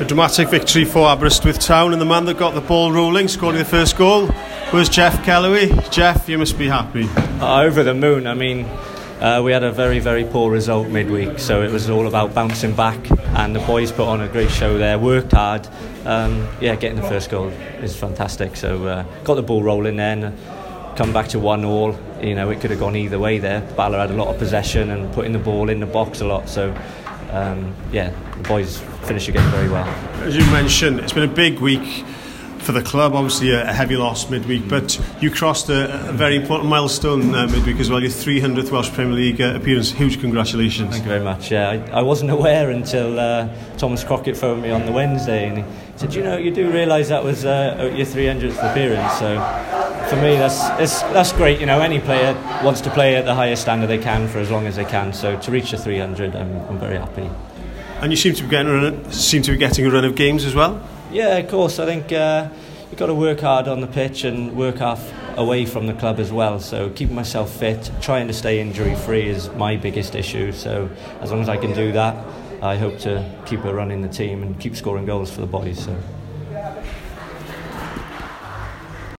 A dramatic victory for Aberystwyth Town, and the man that got the ball rolling, scoring the first goal, was Jeff Kellaway. Jeff, you must be happy. Over the moon. I mean, we had a very, very poor result midweek, so it was all about bouncing back, and the boys put on a great show there, worked hard. Getting the first goal is fantastic. So got the ball rolling then, come back to 1-1. You know, it could have gone either way there. Bala had a lot of possession and putting the ball in the box a lot. So the boys finished the game very well. As you mentioned, it's been a big week for the club, obviously a heavy loss midweek, but you crossed a very important milestone midweek as well, your 300th Welsh Premier League appearance. Huge congratulations. Thank you very much. I wasn't aware until Thomas Crockett phoned me on the Wednesday, and he said, you do realise that was your 300th appearance. So for me, that's great. Any player wants to play at the highest standard they can for as long as they can, so to reach the 300, I'm very happy. And you seem to be getting a run of games as well? Yeah, of course. I think you've got to work hard on the pitch and work half away from the club as well. So keeping myself fit, trying to stay injury free is my biggest issue. So as long as I can do that, I hope to keep a run in the team and keep scoring goals for the boys. So.